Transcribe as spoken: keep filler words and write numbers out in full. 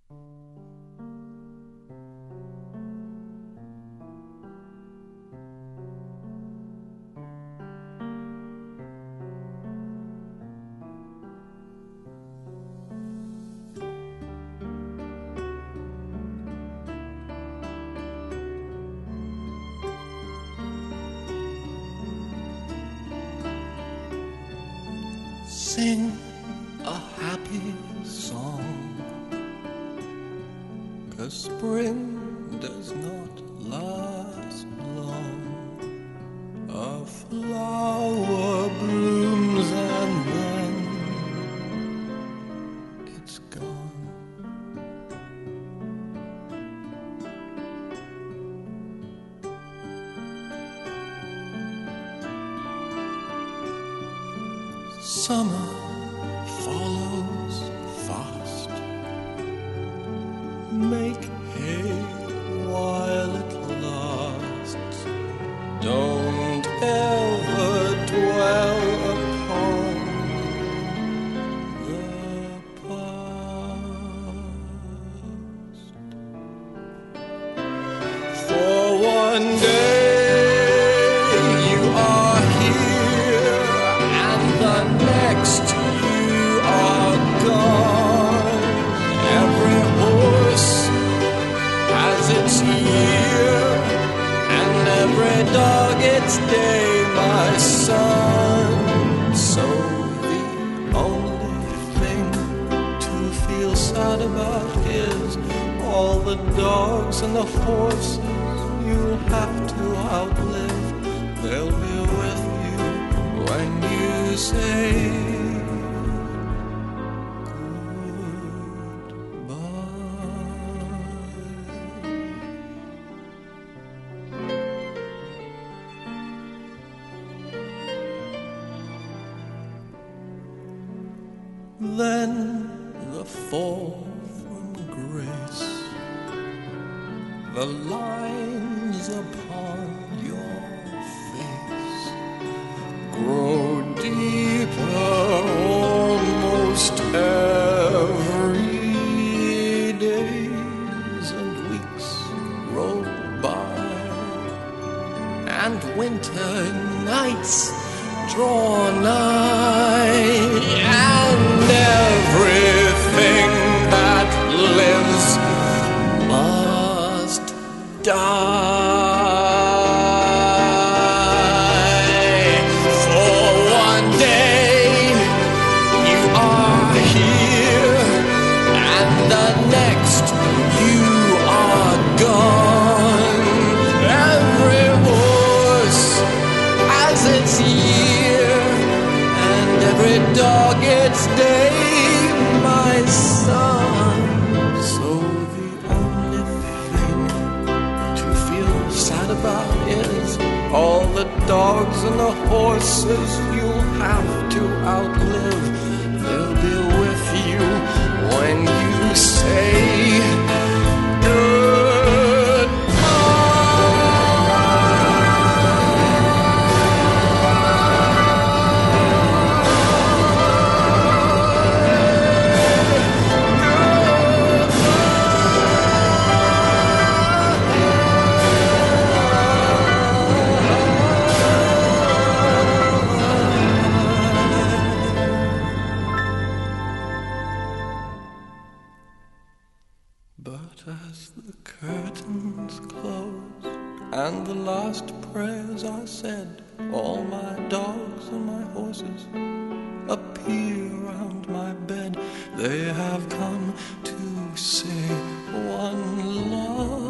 Sing a happy song, 'cause spring does not last long. A flower blooms and then it's gone. Summer follows fast. Make hay while it lasts. Don't ever dwell upon the past. For one day you are here, and the next you are gone. Every horse has its year, and every dog its day, my son. So the only thing to feel sad about is all the dogs and the horses you'll have to outlive. They'll be with you when you say then the fall from grace, the lines upon your face grow deeper almost every days and weeks roll by, and winter nights draw nigh, and everything that lives must die. For one day you are here, and the next you are gone. Every horse has its year, and every dog its day, my son. So the only thing to feel sad about is all the dogs and the horses you'll have to outlive. They'll be with you when you say But as the curtains close and the last prayers are said, all my dogs and my horses appear round my bed. They have come to say one last